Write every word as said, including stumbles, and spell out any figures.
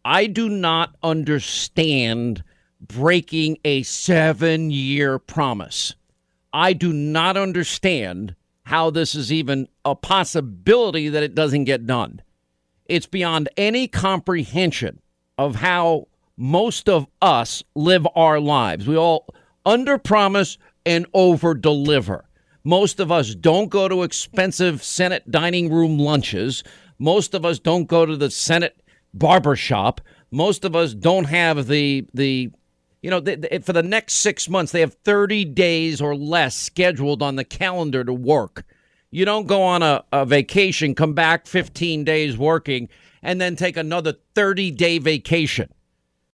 I do not understand breaking a seven-year promise. I do not understand how this is even a possibility that it doesn't get done. It's beyond any comprehension of how most of us live our lives. We all underpromise and overdeliver. Most of us don't go to expensive Senate dining room lunches. Most of us don't go to the Senate barbershop. Most of us don't have the the you know the, the, for the next six months they have thirty days or less scheduled on the calendar to work. You don't go on a, a vacation, come back fifteen days working, and then take another thirty day vacation.